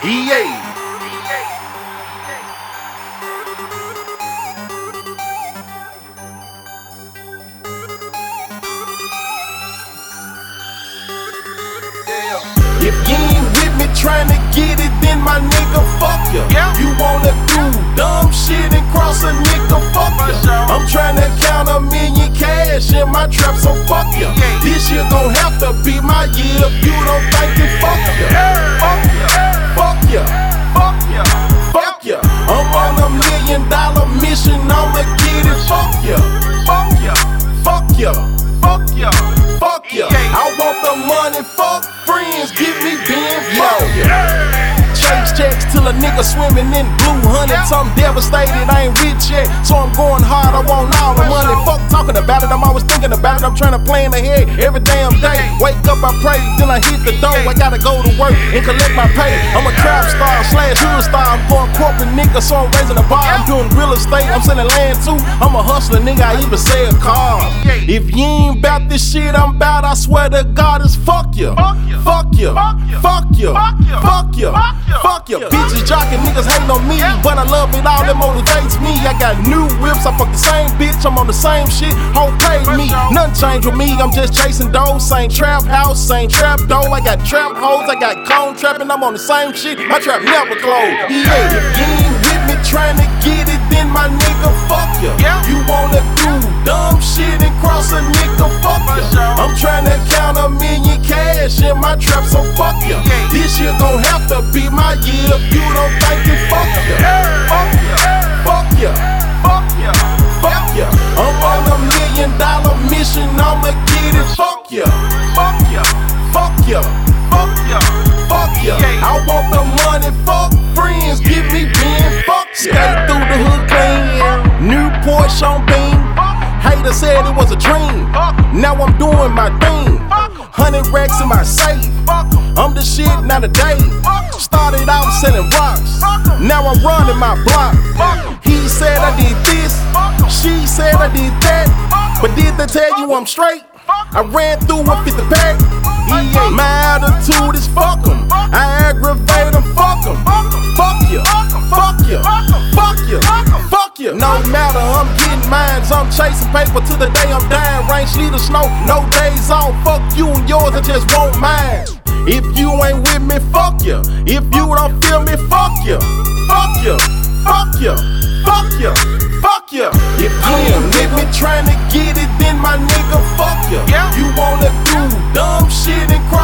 EA. If you ain't with me trying to get it, then my nigga, fuck ya. You wanna do dumb shit and cross a nigga, fuck ya. I'm trying to count $1 million cash in my trap, so fuck ya. This year gon' have to be my year if you don't think it, fuck ya. Fuck ya, fuck ya, fuck ya, fuck ya. I'm on $1 million mission, I'ma get it, fuck ya. Fuck ya, fuck ya, fuck ya, fuck ya. I want the money, fuck friends, give me Ben, fuck ya. Chase checks till a nigga swimming in blue hundreds. I'm devastated, I ain't rich yet, so I'm going hard, I want all the money. Fuck talking about it, I'm always thinking about it. I'm trying to plan ahead every damn day. Wake up, I pray, then I hit the door. I gotta go to work and collect my pay. I'm a trap star / hood star. I'm going corporate nigga, so I'm raising the bar. I'm doing real estate, I'm selling land too. I'm a hustler nigga, I even sell cars. If you ain't about this shit I'm about, I swear to God it's fuck ya. Fuck ya, fuck ya, fuck ya, fuck ya. Bitches jocking, niggas hating on me, but I love it all, that motivates me. I got new whips, I fuck the same bitch, I'm on the same shit, hope paid me. Nothing changed with me, I'm just chasing dough. Same trap house, same trap dough. I got trap hoes, I got cone trapping, I'm on the same shit, my trap never closed. Yeah, if you ain't with me trying to get it, then my nigga, fuck ya. You wanna do dumb shit and cross a nigga, fuck ya. I'm trying to count $1 million cash in my trap, so fuck ya. This year gon' have to be my year if you don't think it, fuck ya. Fuck ya, fuck ya, fuck ya, fuck ya. I'm on $1 million mission, I'ma get it, fuck ya. Fuck ya, fuck ya, fuck ya, fuck ya. I want the money, fuck friends, give me Ben, fuck ya. Skate through the hood clean, new Porsche on beam. Hater said it was a dream, now I'm doing my thing. 100 racks in my safe, I'm the shit, not a day. Started out selling rocks, now I'm running my block. He said I did this, she said I did that, but did they tell you I'm straight? I ran through a 50 pack. My attitude is fuck 'em, I aggravate 'em, fuck 'em. Fuck ya, fuck ya, fuck ya, fuck ya. No matter, I'm getting mines, I'm chasing paper till the day I'm dying. Rain, sleet, or snow, no days off. Fuck you and yours, I just want mine. If you ain't with me, fuck ya. If you don't feel me, fuck ya. Fuck ya, fuck ya, fuck ya, fuck ya. If you ain't with me trying to get it, then my nigga, fuck ya. You wanna do dumb shit and cry.